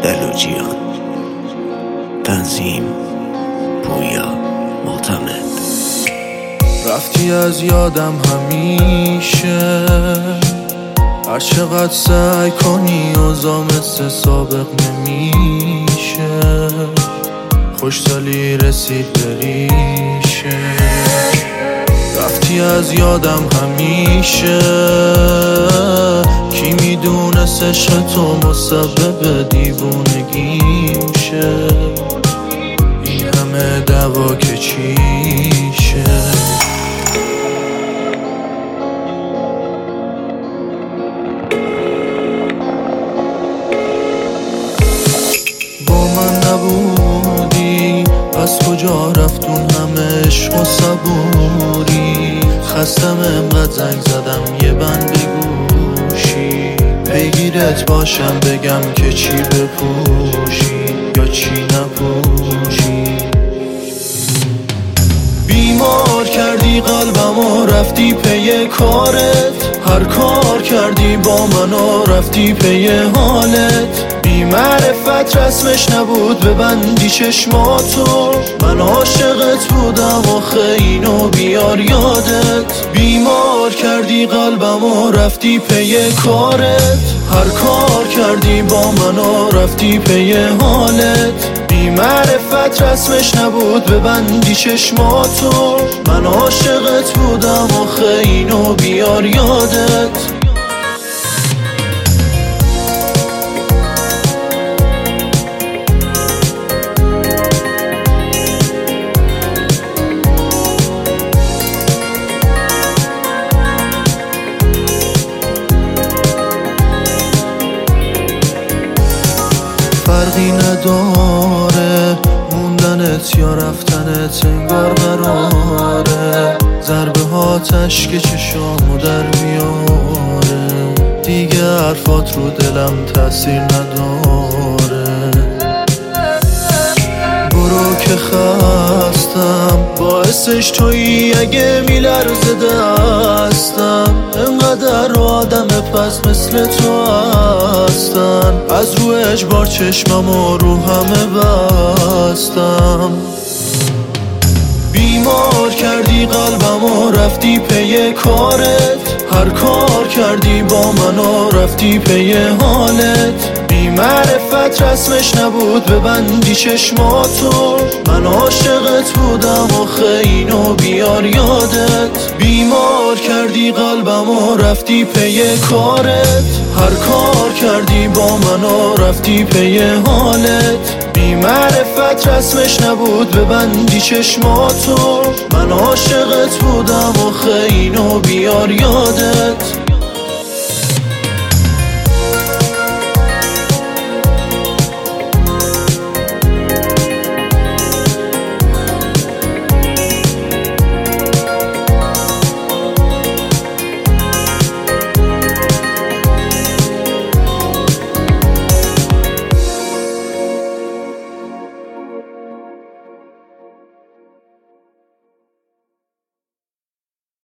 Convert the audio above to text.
بلوچیان. تنظیم پویا معتمد. رفتی از یادم همیشه، هر چقدر سعی کنی اوضاع مثل سابق نمیشه. خوشسالی رسید بریشه، رفتی از یادم همیشه. کی میدونست عشق تو مسبب دیوونگیم شه. این همه دعوا که چیشه. با من نبودی، از کجا رفتون همه عشق و صبوری. خستم انقدر زنگ زدم یه بند بگوشی. پیگیرت باشم بگم که چی بپوشی یا چی نپوشی. بیمار کردی قلبم و رفتی پی کارت. هر کار کردی با من و رفتی پی حالت. بی معرفت رسمش نبود ببندی چشماتو. من عاشقت بودم آخه اینو بیار یادت. بیمار کردی قلبم و رفتی پی کارت. هر کار کردی با من و رفتی پی حالت. بی معرفت رسمش نبود ببندی چشماتو. من عاشقت بودم آخه اینو بیار یادت. فرقی نداره موندنت یا رفتنت، انگار قراره ضربه هاتش که چشامو در بیاره. دیگه حرفات رو دلم تاثیر نداره. برو که خستم باعثش تویی، اگه میلرزه دستم. انقدر آدم پس مثل تو هستن. از رو اجبار چشمم و رو همه بستم. بیمار کردی قلبم و رفتی پی کارت. هر کار کردی با من و رفتی پی حالت. بی معرفت رسمش نبود ببندی چشماتو. من عاشقت بودم آخه اینو بیار یادت. بیمار کردی قلبم و رفتی پی کارت. هر کار کردی با من و رفتی پی حالت. بی معرفت رسمش نبود ببندی چشماتو. من عاشقت بودم آخه اینو بیار یادت.